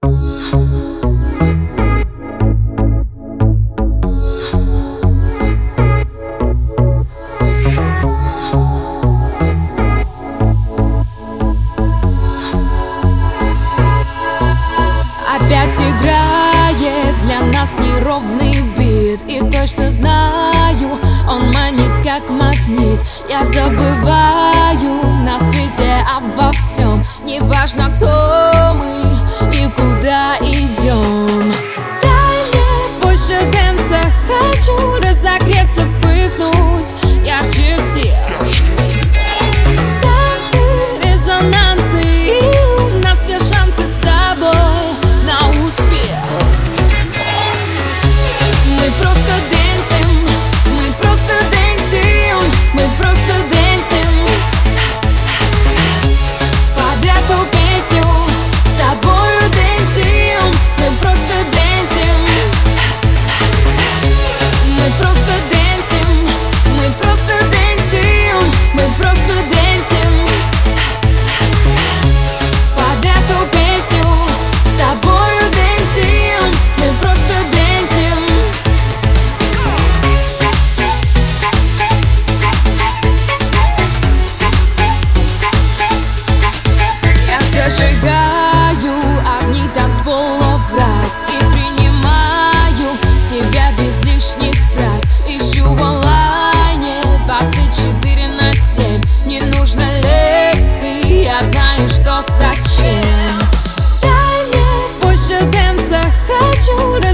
Опять играет для нас неровный бит, и точно знаю, он манит как магнит. Я забываю на свете обо всем, неважно, кто мы и куда идем. Дай мне больше дэнса, хочу разогреться, вспыхнуть ярче всех. Танцы, резонансы, и у нас все шансы с тобой на успех. Мы просто дэнсим, мы просто дэнсим, мы просто дэнсим под эту песню, с тобою дэнсим, мы просто дэнсим. Мы просто дэнсим, мы просто дэнсим, мы просто дэнсим под эту песню, с тобою дэнсим, мы просто дэнсим. Я зажигаю огни танцполов раз и принимаю себя без лишних фраз. Ищу в онлайне 24/7, не нужно лекций, я знаю, что зачем. Дай мне больше дэнса, хочу